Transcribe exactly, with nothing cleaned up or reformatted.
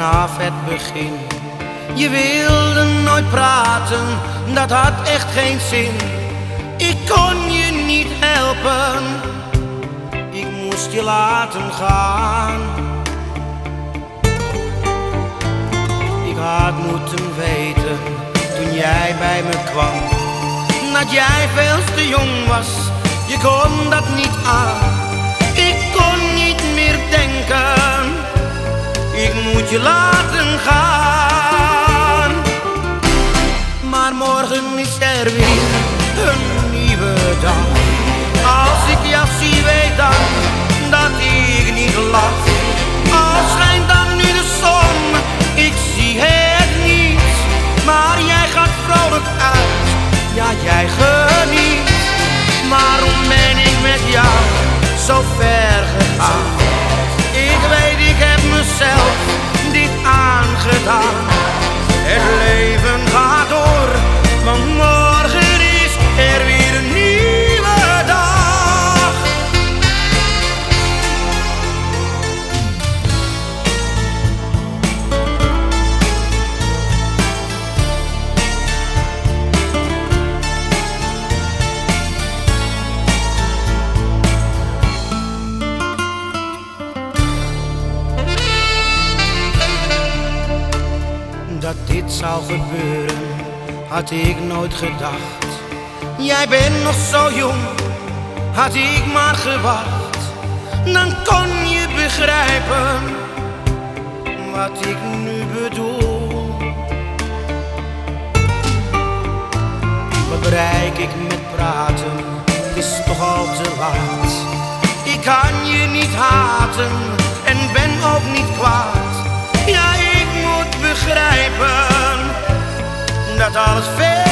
vanaf het begin. Je wilde nooit praten, dat had echt geen zin. Ik kon je niet helpen, ik moest je laten gaan. Ik had moeten weten, toen jij bij me kwam, dat jij veel te jong was, je kon dat niet aan. Ik kon niet meer denken, ik moet je laten gaan. Maar morgen is er weer een nieuwe dag. Als ik jou zie, weet dan dat ik niet lach. Al schijnt dan nu de zon, ik zie het niet. Maar jij gaat vrolijk uit, ja jij geniet. Waarom ben ik met jou zo ver gegaan? Ik weet, ik heb mezelf dit aangedaan. Het leven gaat door, want morgen is er weer een nieuwe dag. Dat dit zou gebeuren, had ik nooit gedacht. Jij bent nog zo jong, had ik maar gewacht. Dan kon je begrijpen wat ik nu bedoel. Wat bereik ik met praten, het is toch al te laat. Ik kan je niet haten en ben ook niet kwaad. Ja, ik moet begrijpen dat alles ver